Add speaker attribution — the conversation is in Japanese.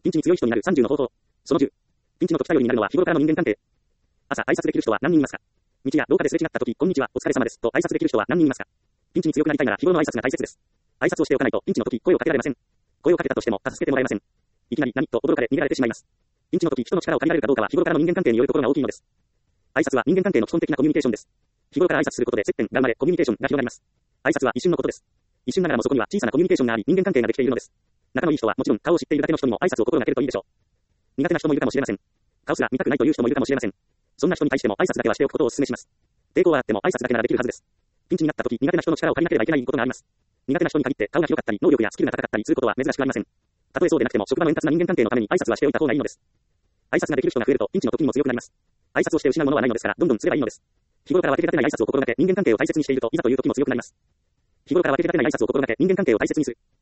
Speaker 1: ピンチに強い人になる30の方法。その10。ピンチの時頼りになるのは日頃からの人間関係。朝、挨拶できる人は何人いますか？道や廊下ですれ違った時、こんにちは、お疲れ様です。と挨拶できる人は何人いますか？ピンチに強くなりたいなら日頃の挨拶が大切です。挨拶をしておかないと、ピンチの時、声をかけられません。声をかけたとしても、助けてもらえません。いきなり、何と驚かれ、逃げられてしまいます。ピンチの時、人の力を借りられるかどうかは日頃からの人間関係によるところが大きいのです。挨拶は人間関係の基本的なコミュニケーションです。日頃から挨拶することで接点が生まれ、コミュニケーションが広がります。挨拶は一瞬のことです。一瞬ながらもそこには小さなコミュニケーションがあり、人間関係ができているのです。仲のいい人はもちろん顔を知っているだけの人にも挨拶を心がけるといいでしょう。苦手な人もいるかもしれません。顔すら見たくないという人もいるかもしれません。そんな人に対しても挨拶だけはしておくことをお勧めします。抵抗はあっても挨拶だけならできるはずです。ピンチになった時、苦手な人の力を借りなければいけないことがあります。苦手な人に限って顔が広かったり、能力やスキルが高かったりすることは珍しくありません。たとえそうでなくても職場の円滑な人間関係のために挨拶はしておいた方がいいのです。挨拶ができる人が増えるとピンチの時にも強くなります。挨拶をして失うものはないのですから、どんどんすればいいのです。日頃から分け隔てない挨拶を心がけ、人間関係を大切にしていると、いざという時も強くなります。日頃から分け隔てない挨拶を心がけ、人間関係を大切にする。